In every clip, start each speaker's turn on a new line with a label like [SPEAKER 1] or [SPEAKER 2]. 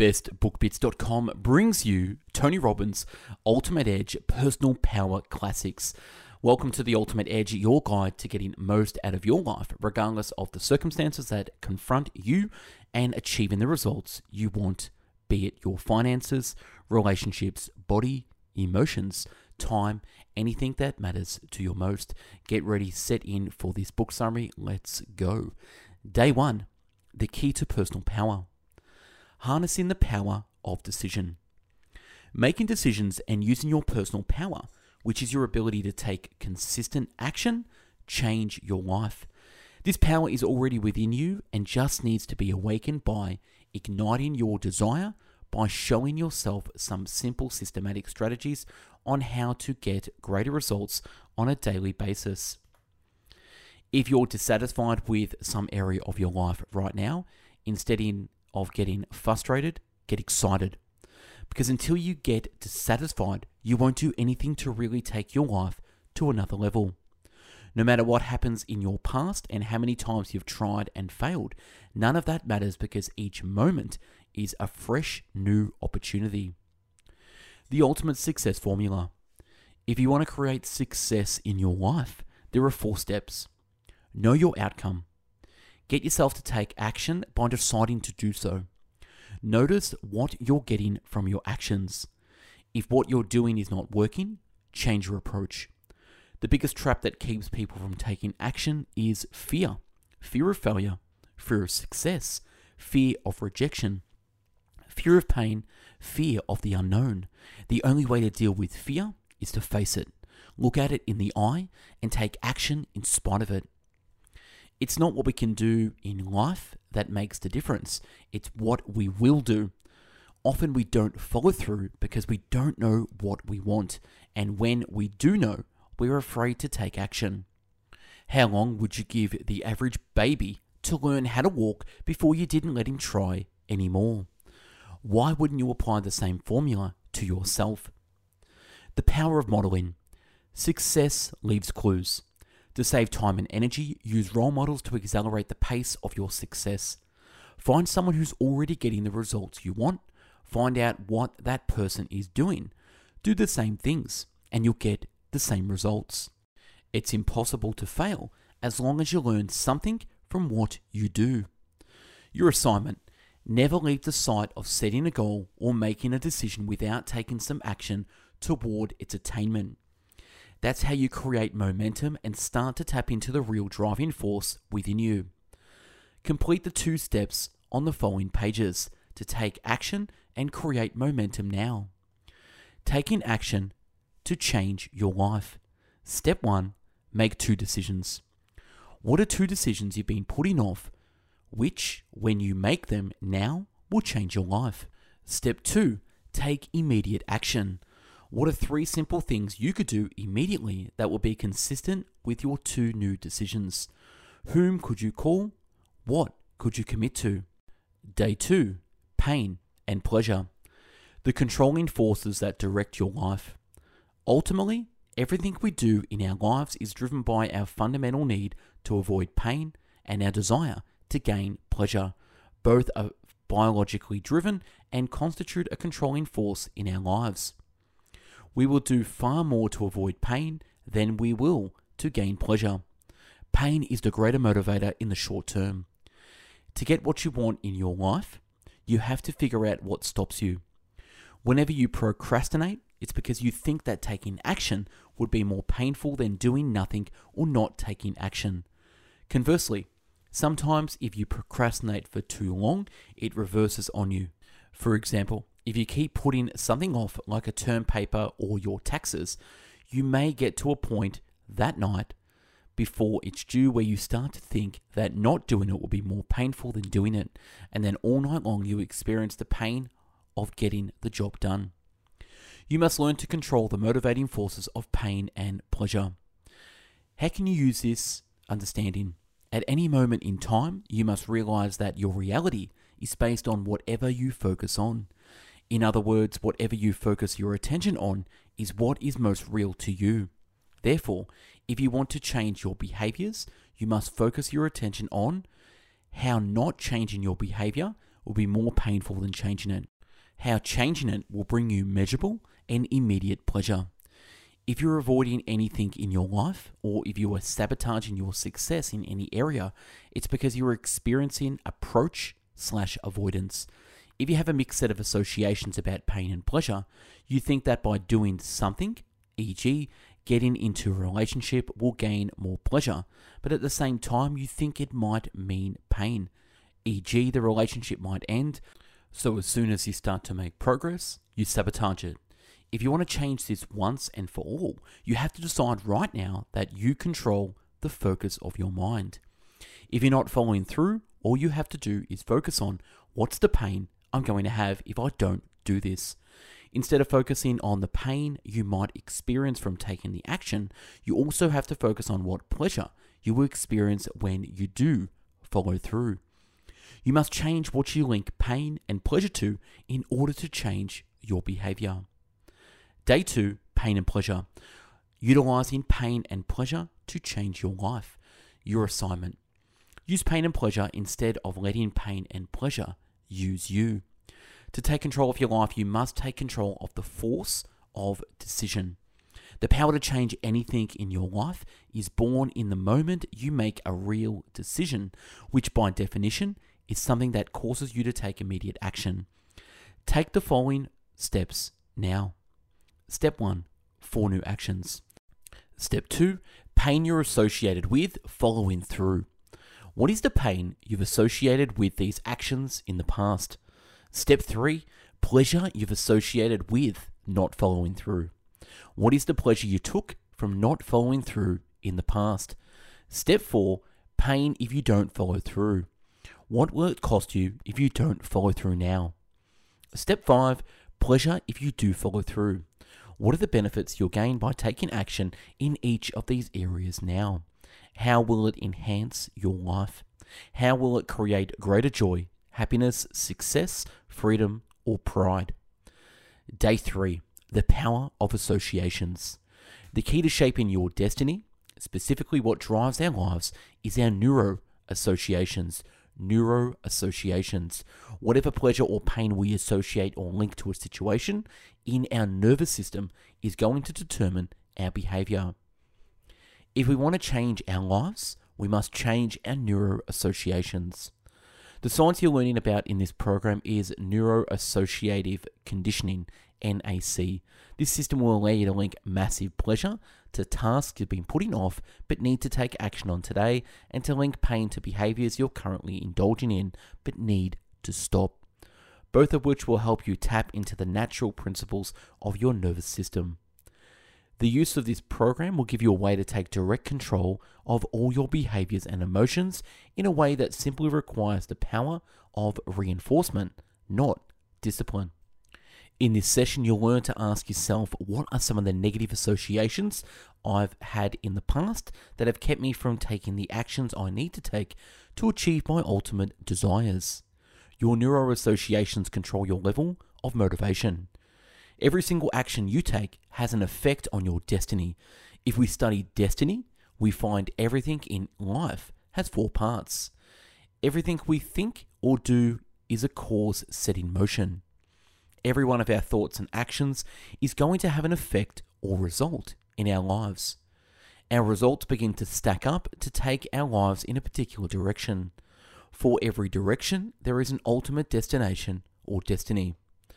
[SPEAKER 1] bestbookbits.com brings you Tony Robbins' Ultimate Edge Personal Power Classics. Welcome to the Ultimate Edge, your guide to getting most out of your life, regardless of the circumstances that confront you and achieving the results you want, be it your finances, relationships, body, emotions, time, anything that matters to you most. Get ready, set in for this book summary. Let's go. Day 1, the key to personal power. Harnessing the power of decision. Making decisions and using your personal power, which is your ability to take consistent action, change your life. This power is already within you and just needs to be awakened by igniting your desire, by showing yourself some simple systematic strategies on how to get greater results on a daily basis. If you're dissatisfied with some area of your life right now, instead of getting frustrated, get excited. Because until you get dissatisfied, you won't do anything to really take your life to another level. No matter what happens in your past and how many times you've tried and failed, none of that matters because each moment is a fresh new opportunity. The ultimate success formula. If you want to create success in your life, there are 4 steps. Know your outcome. Get yourself to take action by deciding to do so. Notice what you're getting from your actions. If what you're doing is not working, change your approach. The biggest trap that keeps people from taking action is fear. Fear of failure, fear of success, fear of rejection, fear of pain, fear of the unknown. The only way to deal with fear is to face it. Look at it in the eye and take action in spite of it. It's not what we can do in life that makes the difference. It's what we will do. Often we don't follow through because we don't know what we want. And when we do know, we're afraid to take action. How long would you give the average baby to learn how to walk before you didn't let him try anymore? Why wouldn't you apply the same formula to yourself? The power of modeling. Success leaves clues. To save time and energy, use role models to accelerate the pace of your success. Find someone who's already getting the results you want. Find out what that person is doing. Do the same things, and you'll get the same results. It's impossible to fail as long as you learn something from what you do. Your assignment. Never leave the sight of setting a goal or making a decision without taking some action toward its attainment. That's how you create momentum and start to tap into the real driving force within you. Complete the 2 steps on the following pages to take action and create momentum now. Taking action to change your life. Step 1, make 2 decisions. What are 2 decisions you've been putting off, which, when you make them now, will change your life? Step 2, take immediate action. What are 3 simple things you could do immediately that will be consistent with your 2 new decisions? Whom could you call? What could you commit to? Day 2, pain and pleasure. The controlling forces that direct your life. Ultimately, everything we do in our lives is driven by our fundamental need to avoid pain and our desire to gain pleasure. Both are biologically driven and constitute a controlling force in our lives. We will do far more to avoid pain than we will to gain pleasure. Pain is the greater motivator in the short term. To get what you want in your life, you have to figure out what stops you. Whenever you procrastinate, it's because you think that taking action would be more painful than doing nothing or not taking action. Conversely, sometimes if you procrastinate for too long, it reverses on you. For example, if you keep putting something off like a term paper or your taxes, you may get to a point that night before it's due where you start to think that not doing it will be more painful than doing it, and then all night long you experience the pain of getting the job done. You must learn to control the motivating forces of pain and pleasure. How can you use this understanding? At any moment in time, you must realize that your reality is based on whatever you focus on. In other words, whatever you focus your attention on is what is most real to you. Therefore, if you want to change your behaviors, you must focus your attention on how not changing your behavior will be more painful than changing it. How changing it will bring you measurable and immediate pleasure. If you're avoiding anything in your life, or if you are sabotaging your success in any area, it's because you're experiencing approach/avoidance. If you have a mixed set of associations about pain and pleasure, you think that by doing something, e.g., getting into a relationship, will gain more pleasure, but at the same time you think it might mean pain, e.g., the relationship might end, so as soon as you start to make progress, you sabotage it. If you want to change this once and for all, you have to decide right now that you control the focus of your mind. If you're not following through, all you have to do is focus on what's the pain I'm going to have if I don't do this. Instead of focusing on the pain you might experience from taking the action, you also have to focus on what pleasure you will experience when you do follow through. You must change what you link pain and pleasure to in order to change your behavior. Day 2, pain and pleasure. Utilizing pain and pleasure to change your life. Your assignment. Use pain and pleasure instead of letting pain and pleasure use you. To take control of your life, you must take control of the force of decision. The power to change anything in your life is born in the moment you make a real decision, which by definition is something that causes you to take immediate action. Take the following steps now. Step 1, 4 new actions. Step 2, pain you're associated with following through. What is the pain you've associated with these actions in the past? Step 3, pleasure you've associated with not following through. What is the pleasure you took from not following through in the past? Step 4, pain if you don't follow through. What will it cost you if you don't follow through now? Step 5, pleasure if you do follow through. What are the benefits you'll gain by taking action in each of these areas now? How will it enhance your life? How will it create greater joy, happiness, success, freedom, or pride? Day 3, the power of associations. The key to shaping your destiny, specifically what drives our lives, is our neuro-associations. Neuro-associations. Whatever pleasure or pain we associate or link to a situation in our nervous system is going to determine our behavior. If we want to change our lives, we must change our neuro-associations. The science you're learning about in this program is neuroassociative conditioning, NAC. This system will allow you to link massive pleasure to tasks you've been putting off but need to take action on today, and to link pain to behaviors you're currently indulging in but need to stop. Both of which will help you tap into the natural principles of your nervous system. The use of this program will give you a way to take direct control of all your behaviors and emotions in a way that simply requires the power of reinforcement, not discipline. In this session, you'll learn to ask yourself, what are some of the negative associations I've had in the past that have kept me from taking the actions I need to take to achieve my ultimate desires? Your neuroassociations control your level of motivation. Every single action you take has an effect on your destiny. If we study destiny, we find everything in life has 4 parts. Everything we think or do is a cause set in motion. Every one of our thoughts and actions is going to have an effect or result in our lives. Our results begin to stack up to take our lives in a particular direction. For every direction, there is an ultimate destination or destiny.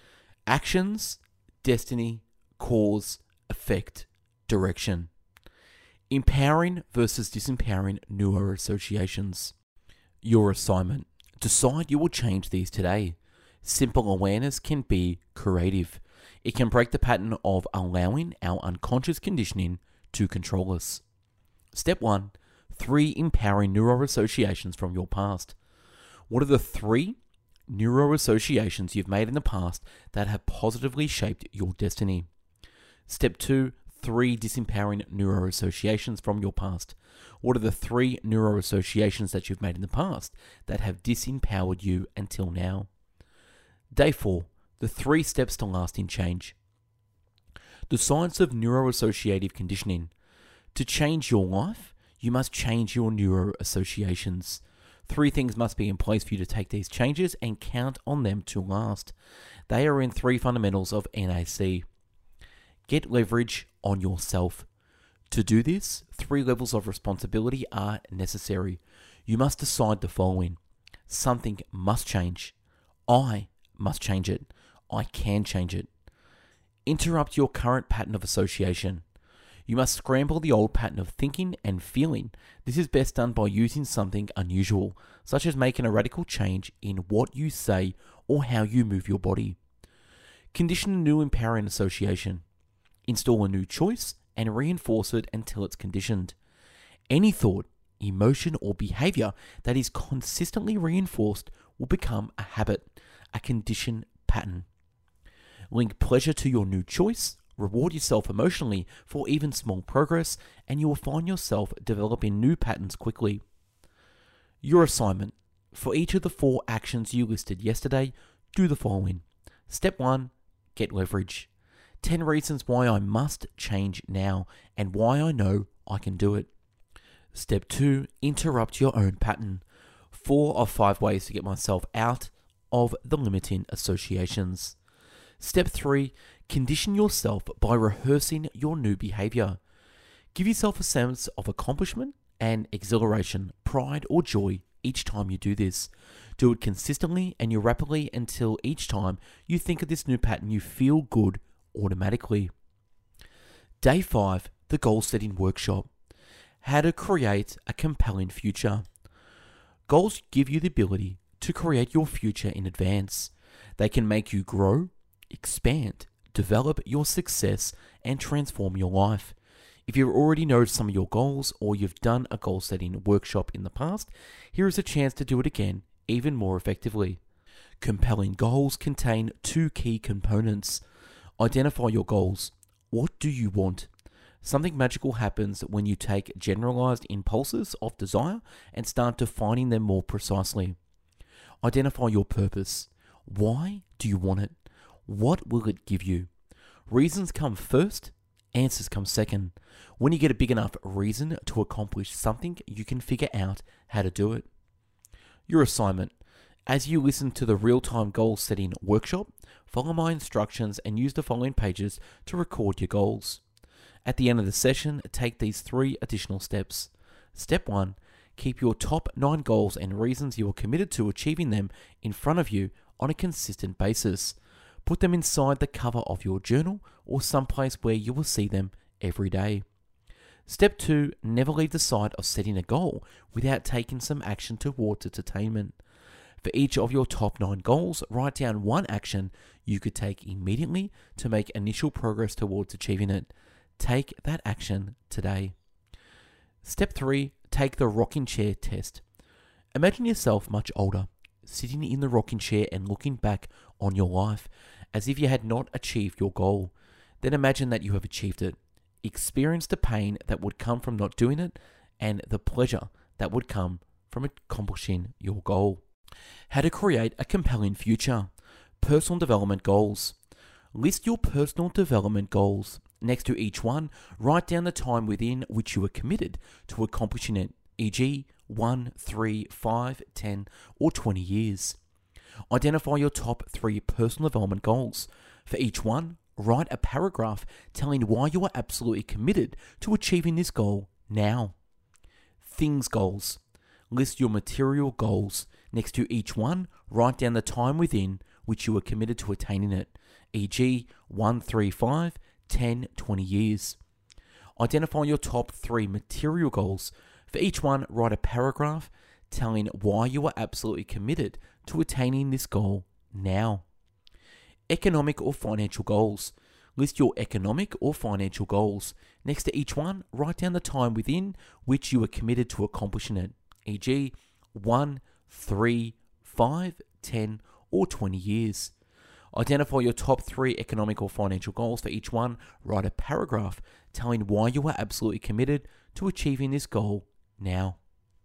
[SPEAKER 1] Actions, destiny, cause, effect, direction. Empowering versus disempowering neuroassociations. Your assignment. Decide you will change these today. Simple awareness can be creative. It can break the pattern of allowing our unconscious conditioning to control us. Step 1. 3 empowering neuroassociations from your past. What are the 3 neuroassociations you've made in the past that have positively shaped your destiny? Step 2. 3 disempowering neuroassociations from your past. What are the 3 neuroassociations that you've made in the past that have disempowered you until now? Day 4. The 3 steps to lasting change. The science of neuroassociative conditioning. To change your life, you must change your neuroassociations. 3 things must be in place for you to take these changes and count on them to last. They are in 3 fundamentals of NAC. Get leverage on yourself. To do this, 3 levels of responsibility are necessary. You must decide the following. Something must change. I must change it. I can change it. Interrupt your current pattern of association. You must scramble the old pattern of thinking and feeling. This is best done by using something unusual, such as making a radical change in what you say or how you move your body. Condition a new empowering association. Install a new choice and reinforce it until it's conditioned. Any thought, emotion, or behavior that is consistently reinforced will become a habit, a conditioned pattern. Link pleasure to your new choice, reward yourself emotionally for even small progress, and you will find yourself developing new patterns quickly. Your assignment. For each of the 4 actions you listed yesterday, do the following. Step 1, get leverage. 10 reasons why I must change now and why I know I can do it. Step 2, interrupt your own pattern. 4 of 5 ways to get myself out of the limiting associations. Step 3, condition yourself by rehearsing your new behavior. Give yourself a sense of accomplishment and exhilaration, pride or joy each time you do this. Do it consistently and rapidly until each time you think of this new pattern you feel good automatically. Day 5, the Goal Setting Workshop. How to create a compelling future. Goals give you the ability to create your future in advance. They can make you grow, expand, develop your success, and transform your life. If you already know some of your goals or you've done a goal setting workshop in the past, here is a chance to do it again even more effectively. Compelling goals contain 2 key components. Identify your goals. What do you want? Something magical happens when you take generalized impulses of desire and start defining them more precisely. Identify your purpose. Why do you want it? What will it give you? Reasons come first, answers come second. When you get a big enough reason to accomplish something, you can figure out how to do it. Your assignment. As you listen to the real-time goal setting workshop, follow my instructions and use the following pages to record your goals. At the end of the session, take these 3 additional steps. Step 1, keep your top 9 goals and reasons you are committed to achieving them in front of you on a consistent basis. Put them inside the cover of your journal or someplace where you will see them every day. Step 2, never leave the side of setting a goal without taking some action towards its attainment. For each of your top 9 goals, write down 1 action you could take immediately to make initial progress towards achieving it. Take that action today. Step 3, take the rocking chair test. Imagine yourself much older, sitting in the rocking chair and looking back on your life as if you had not achieved your goal. Then imagine that you have achieved it. Experience the pain that would come from not doing it and the pleasure that would come from accomplishing your goal. How to create a compelling future. Personal development goals. List your personal development goals. Next to each one, write down the time within which you are committed to accomplishing it, e.g. 1, 3, 5, 10, or 20 years. Identify your top 3 personal development goals. For each one, write a paragraph telling why you are absolutely committed to achieving this goal now. Things goals. List your material goals. Next to each one, write down the time within which you are committed to attaining it, e.g. 1, 3, 5, 10, 20 years. Identify your top 3 material goals. For each one, write a paragraph telling why you are absolutely committed to attaining this goal now. Economic or financial goals. List your economic or financial goals. Next to each one, write down the time within which you are committed to accomplishing it, e.g. 1, 3, 5, 10, or 20 years. Identify your top 3 economic or financial goals. For each one, write a paragraph telling why you are absolutely committed to achieving this goal now.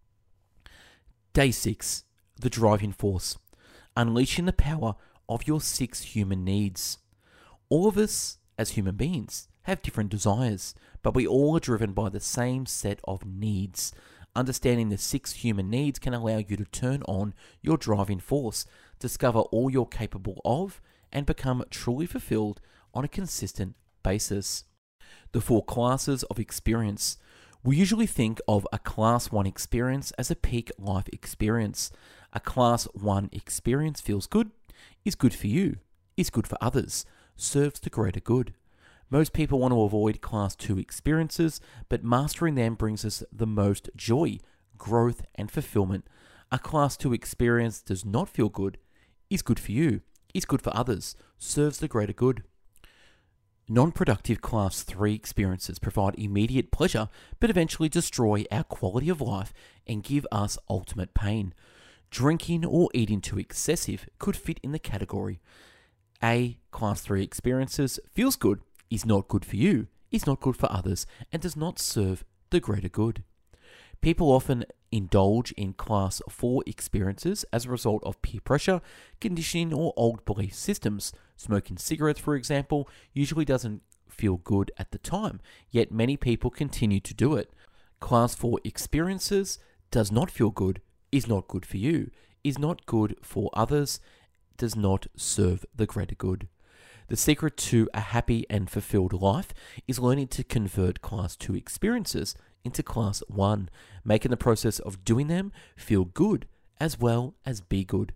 [SPEAKER 1] Day 6, the driving force. Unleashing the power of your 6 human needs. All of us, as human beings, have different desires, but we all are driven by the same set of needs. Understanding the 6 human needs can allow you to turn on your driving force, discover all you're capable of, and become truly fulfilled on a consistent basis. The 4 classes of experience. We usually think of a Class 1 experience as a peak life experience. A Class 1 experience feels good, is good for you, is good for others, serves the greater good. Most people want to avoid Class 2 experiences, but mastering them brings us the most joy, growth, and fulfillment. A Class 2 experience does not feel good, is good for you, is good for others, serves the greater good. Non-productive Class 3 experiences provide immediate pleasure, but eventually destroy our quality of life and give us ultimate pain. Drinking or eating too excessive could fit in the category. A Class 3 experiences feels good, is not good for you, is not good for others, and does not serve the greater good. People often indulge in Class 4 experiences as a result of peer pressure, conditioning, or old belief systems. Smoking cigarettes, for example, usually doesn't feel good at the time, yet many people continue to do it. Class 4 experiences does not feel good, is not good for you, is not good for others, does not serve the greater good. The secret to a happy and fulfilled life is learning to convert Class 2 experiences into Class 1, making the process of doing them feel good as well as be good.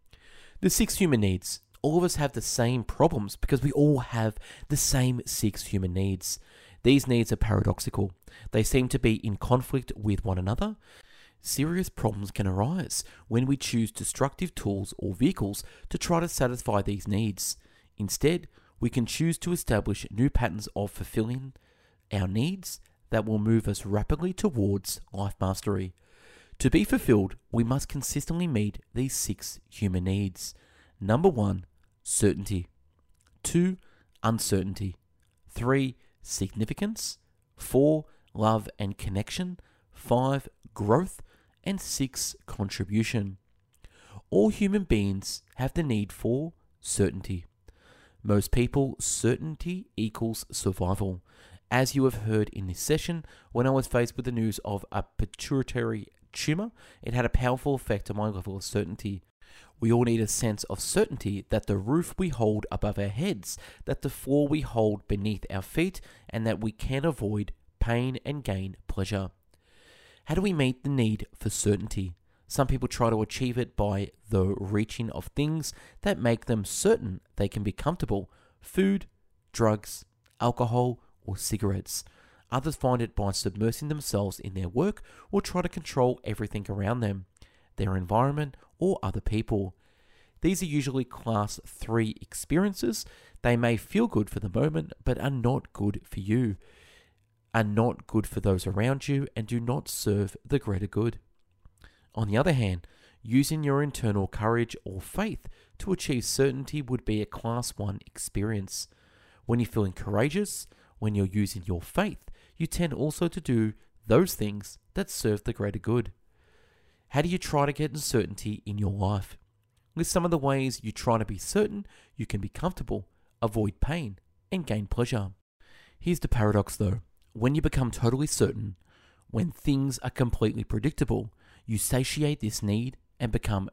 [SPEAKER 1] The 6 human needs. All of us have the same problems because we all have the same 6 human needs. These needs are paradoxical. They seem to be in conflict with one another. Serious problems can arise when we choose destructive tools or vehicles to try to satisfy these needs. Instead, we can choose to establish new patterns of fulfilling our needs that will move us rapidly towards life mastery. To be fulfilled, we must consistently meet these 6 human needs. Number 1, certainty. 2, uncertainty. 3, significance. 4, love and connection. 5, growth. And 6, contribution. All human beings have the need for certainty. Most people, certainty equals survival. As you have heard in this session, when I was faced with the news of a pituitary tumor, it had a powerful effect on my level of certainty. We all need a sense of certainty that the roof we hold above our heads, that the floor we hold beneath our feet, and that we can avoid pain and gain pleasure. How do we meet the need for certainty? Some people try to achieve it by the reaching of things that make them certain they can be comfortable: food, drugs, alcohol, or cigarettes. Others find it by submersing themselves in their work or try to control everything around them, their environment, or other people. These are usually Class 3 experiences. They may feel good for the moment, but are not good for you, are not good for those around you, and do not serve the greater good. On the other hand, using your internal courage or faith to achieve certainty would be a Class 1 experience. When you're feeling courageous, when you're using your faith, you tend also to do those things that serve the greater good. How do you try to get certainty in your life? List some of the ways you try to be certain you can be comfortable, avoid pain, and gain pleasure. Here's the paradox though. When you become totally certain, when things are completely predictable, you satiate this need and become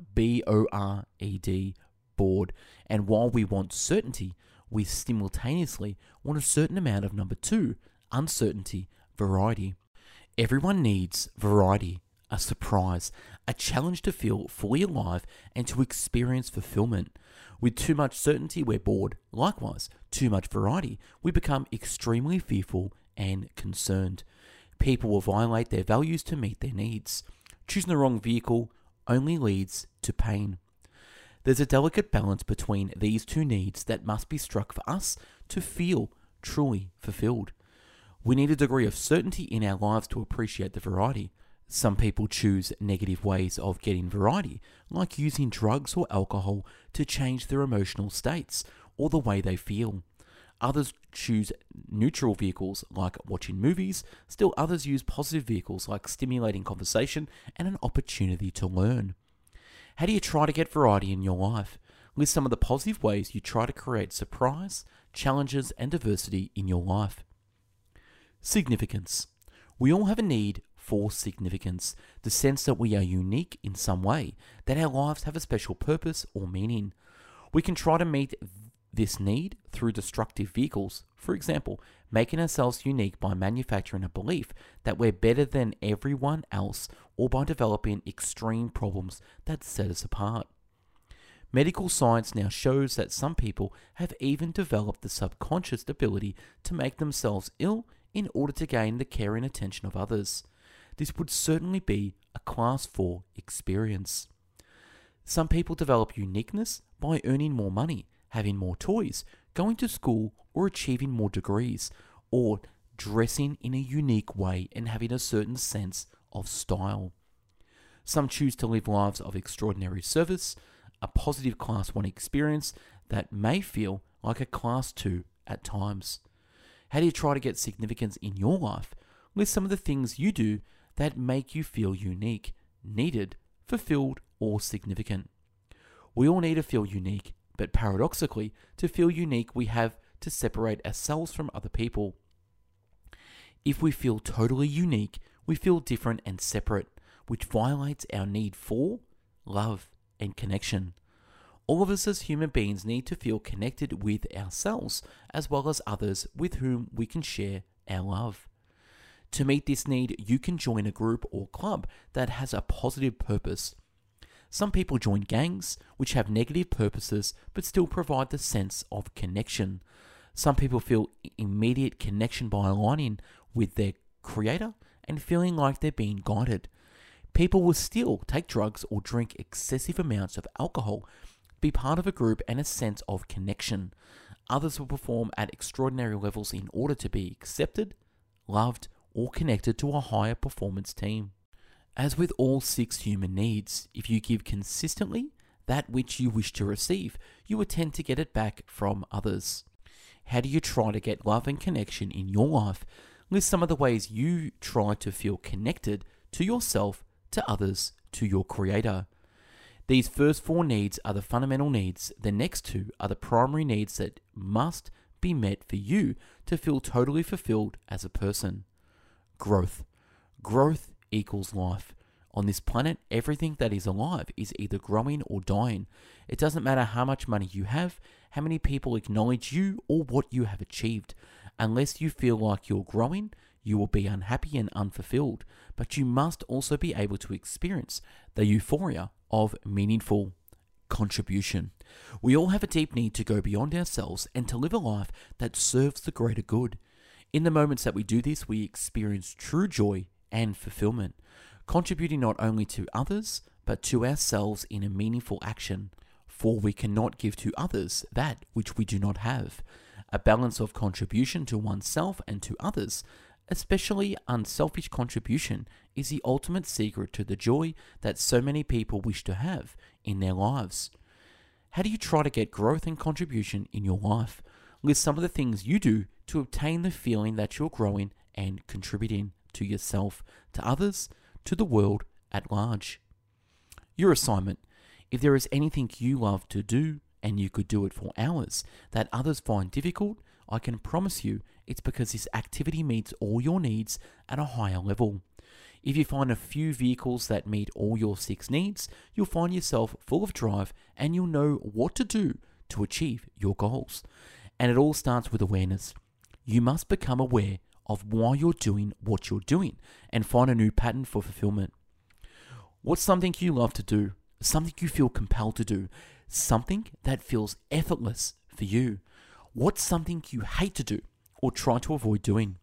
[SPEAKER 1] B-O-R-E-D, bored. And while we want certainty, we simultaneously want a certain amount of number 2, uncertainty, variety. Everyone needs variety, a surprise, a challenge to feel fully alive and to experience fulfillment. With too much certainty, we're bored. Likewise, too much variety, we become extremely fearful and concerned. People will violate their values to meet their needs. Choosing the wrong vehicle only leads to pain. There's a delicate balance between these 2 needs that must be struck for us to feel truly fulfilled. We need a degree of certainty in our lives to appreciate the variety. Some people choose negative ways of getting variety, like using drugs or alcohol to change their emotional states or the way they feel. Others choose neutral vehicles like watching movies. Still others use positive vehicles like stimulating conversation and an opportunity to learn. How do you try to get variety in your life? List some of the positive ways you try to create surprise, challenges, and diversity in your life. Significance. We all have a need for significance, the sense that we are unique in some way, that our lives have a special purpose or meaning. We can try to meet this need through destructive vehicles, for example, making ourselves unique by manufacturing a belief that we're better than everyone else, or by developing extreme problems that set us apart. Medical science now shows that some people have even developed the subconscious ability to make themselves ill in order to gain the care and attention of others. This would certainly be a class 4 experience. Some people develop uniqueness by earning more money, having more toys, going to school, or achieving more degrees, or dressing in a unique way and having a certain sense of style. Some choose to live lives of extraordinary service, a positive class 1 experience that may feel like a class 2 at times. How do you try to get significance in your life? List some of the things you do that make you feel unique, needed, fulfilled, or significant. We all need to feel unique, but paradoxically, to feel unique, we have to separate ourselves from other people. If we feel totally unique, we feel different and separate, which violates our need for love and connection. All of us as human beings need to feel connected with ourselves as well as others with whom we can share our love. To meet this need, you can join a group or club that has a positive purpose. Some people join gangs, which have negative purposes but still provide the sense of connection. Some people feel immediate connection by aligning with their creator and feeling like they're being guided. People will still take drugs or drink excessive amounts of alcohol, be part of a group and a sense of connection. Others will perform at extraordinary levels in order to be accepted, loved, or connected to a higher performance team. As with all 6 human needs, if you give consistently that which you wish to receive, you will tend to get it back from others. How do you try to get love and connection in your life? List some of the ways you try to feel connected to yourself, to others, to your creator. These first 4 needs are the fundamental needs. The next 2 are the primary needs that must be met for you to feel totally fulfilled as a person. Growth. Growth equals life. On this planet, everything that is alive is either growing or dying. It doesn't matter how much money you have, how many people acknowledge you, or what you have achieved. Unless you feel like you're growing, you will be unhappy and unfulfilled. But you must also be able to experience the euphoria of meaningful contribution. We all have a deep need to go beyond ourselves and to live a life that serves the greater good. In the moments that we do this, we experience true joy and fulfillment, contributing not only to others, but to ourselves in a meaningful action. For we cannot give to others that which we do not have. A balance of contribution to oneself and to others, especially unselfish contribution, is the ultimate secret to the joy that so many people wish to have in their lives. How do you try to get growth and contribution in your life? List some of the things you do to obtain the feeling that you're growing and contributing to yourself, to others, to the world at large. Your assignment. If there is anything you love to do, and you could do it for hours, that others find difficult, I can promise you it's because this activity meets all your needs at a higher level. If you find a few vehicles that meet all your 6 needs, you'll find yourself full of drive and you'll know what to do to achieve your goals. And it all starts with awareness. You must become aware of why you're doing what you're doing and find a new pattern for fulfillment. What's something you love to do? Something you feel compelled to do? Something that feels effortless for you? What's something you hate to do or try to avoid doing?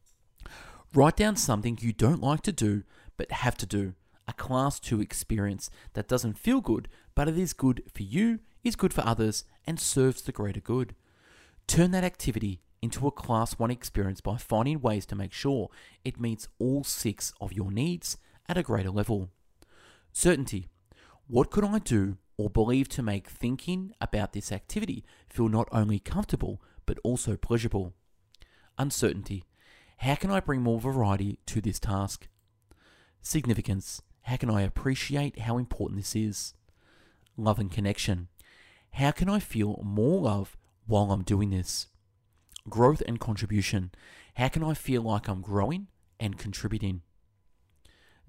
[SPEAKER 1] Write down something you don't like to do but have to do. A class 2 experience that doesn't feel good, but it is good for you, is good for others, and serves the greater good. Turn that activity into a class 1 experience by finding ways to make sure it meets all 6 of your needs at a greater level. Certainty. What could I do or believe to make thinking about this activity feel not only comfortable but also pleasurable? Uncertainty. How can I bring more variety to this task? Significance. How can I appreciate how important this is? Love and connection. How can I feel more love while I'm doing this? Growth and contribution. How can I feel like I'm growing and contributing?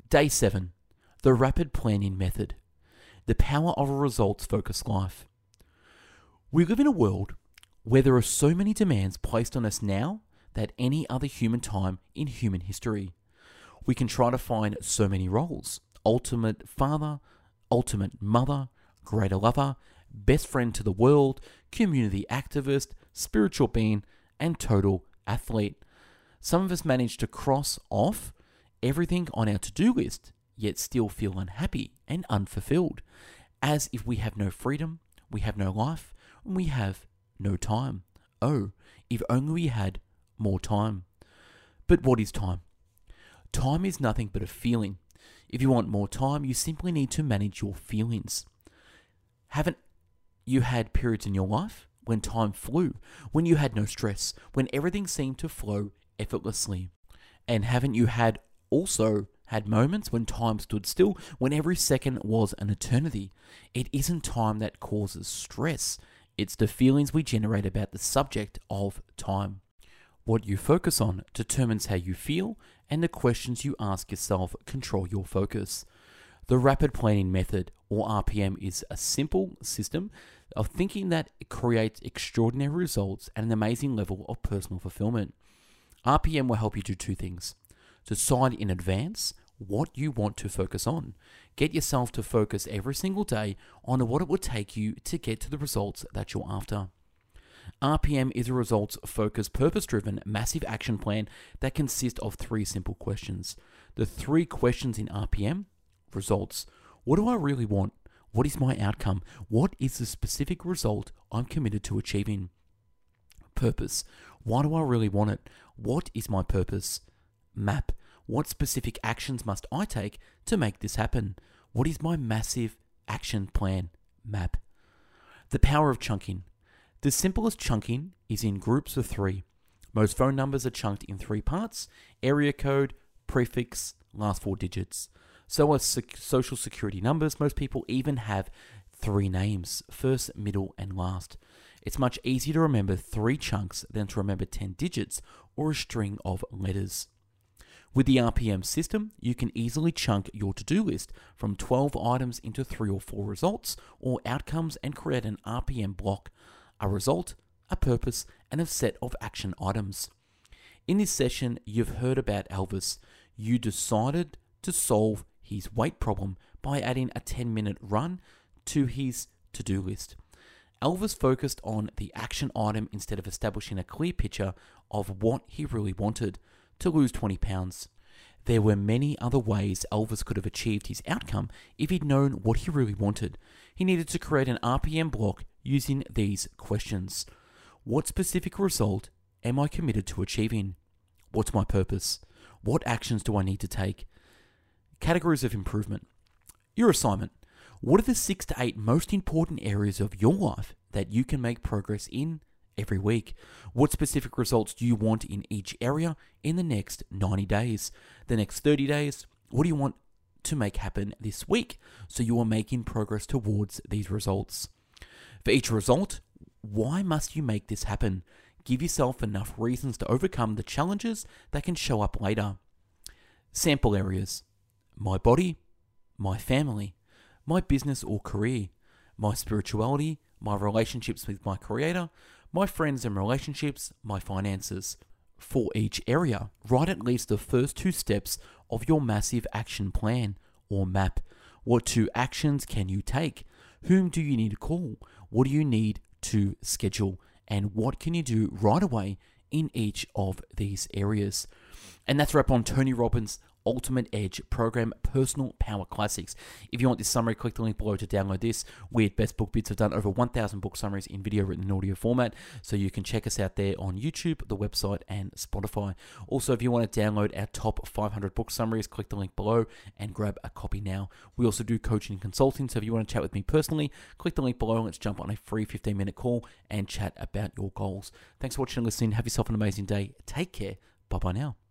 [SPEAKER 1] Day 7. The Rapid Planning Method. The power of a results-focused life. We live in a world where there are so many demands placed on us now than any other human time in human history. We can try to find so many roles: ultimate father, ultimate mother, greater lover, best friend to the world, community activist, spiritual being, and total athlete. Some of us manage to cross off everything on our to-do list, yet still feel unhappy and unfulfilled, as if we have no freedom, we have no life, and we have no time. Oh, if only we had more time. But what is time? Time is nothing but a feeling. If you want more time, you simply need to manage your feelings. Haven't you had periods in your life when time flew, when you had no stress, when everything seemed to flow effortlessly? And haven't you also had moments when time stood still, when every second was an eternity? It isn't time that causes stress. It's the feelings we generate about the subject of time. What you focus on determines how you feel, and the questions you ask yourself control your focus. The Rapid Planning Method, or RPM, is a simple system of thinking that creates extraordinary results and an amazing level of personal fulfillment. RPM will help you do two things: decide in advance what you want to focus on. Get yourself to focus every single day on what it would take you to get to the results that you're after. RPM is a results-focused, purpose-driven, massive action plan that consists of 3 simple questions. The 3 questions in RPM: results. What do I really want? What is my outcome? What is the specific result I'm committed to achieving? Purpose. Why do I really want it? What is my purpose? Map. What specific actions must I take to make this happen? What is my massive action plan? Map. The power of chunking. The simplest chunking is in groups of 3. Most phone numbers are chunked in 3 parts: area code, prefix, last 4 digits. So are social security numbers. Most people even have 3 names: first, middle, and last. It's much easier to remember 3 chunks than to remember 10 digits or a string of letters. With the RPM system, you can easily chunk your to-do list from 12 items into 3 or 4 results or outcomes and create an RPM block: a result, a purpose, and a set of action items. In this session, you've heard about Elvis. You decided to solve his weight problem by adding a 10-minute run to his to-do list. Elvis focused on the action item instead of establishing a clear picture of what he really wanted: to lose 20 pounds. There were many other ways Elvis could have achieved his outcome if he'd known what he really wanted. He needed to create an RPM block using these questions: what specific result am I committed to achieving? What's my purpose? What actions do I need to take? Categories of improvement. Your assignment: what are the 6 to 8 most important areas of your life that you can make progress in every week? What specific results do you want in each area in the next 90 days? The next 30 days? What do you want to make happen this week so you are making progress towards these results? For each result, why must you make this happen? Give yourself enough reasons to overcome the challenges that can show up later. Sample areas: my body, my family, my business or career, my spirituality, my relationships with my creator, my friends and relationships, my finances. For each area, write at least the first 2 steps of your massive action plan or map. What 2 actions can you take? Whom do you need to call? What do you need to schedule? And what can you do right away in each of these areas? And that's a wrap on Tony Robbins' Ultimate Edge program, Personal Power Classics. If you want this summary, click the link below to download this. We at Best Book Bits have done over 1,000 book summaries in video, written, and audio format, so you can check us out there on YouTube, the website, and Spotify. Also, if you want to download our top 500 book summaries, click the link below and grab a copy now. We also do coaching and consulting, so if you want to chat with me personally, click the link below and let's jump on a free 15-minute call and chat about your goals. Thanks for watching and listening. Have yourself an amazing day. Take care. Bye-bye now.